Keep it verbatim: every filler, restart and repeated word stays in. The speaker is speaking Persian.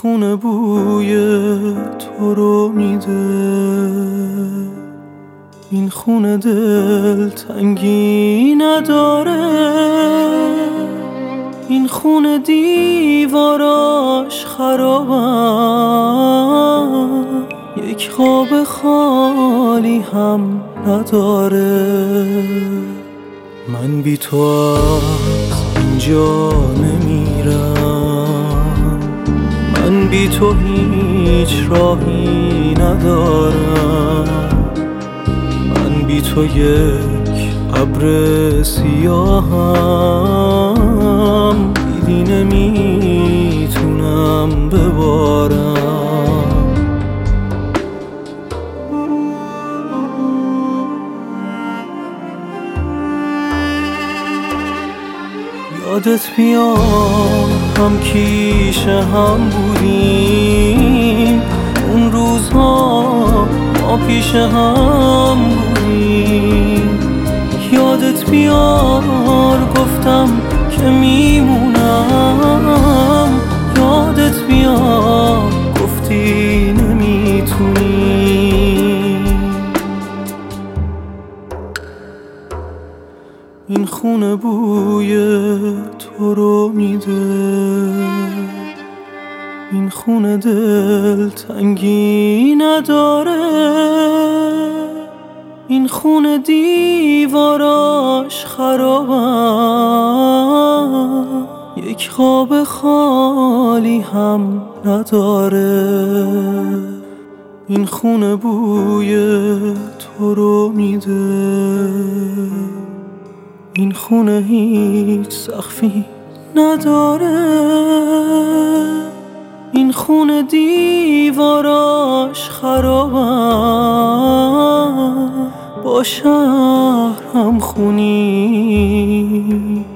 خونه بوی تو رو میده، این خونه دل تنگی نداره، این خونه دیواراش خرابن، یک خواب خالی هم نداره. من بی تو از اینجا نمیرم، من بی تو هیچ راهی ندارم، من بی تو یک ابر سیاهم، دیدی نمیتونم ببارم. یادت میاد هم کیشه هم بودیم، اون روزها ما پیش هم بودیم. یادت میاد گفتم که میمونم، یادت میاد گفتی نمیتونی. این خونه بوی تو رو میده، این خونه دل تنگی نداره، این خونه دیواراش خرابن، یک خواب خالی هم نداره. این خونه بوی تو رو میده، این خونه هیچ سقفی نداره، این خونه دیواراش خرابن، با شهر هم خونی.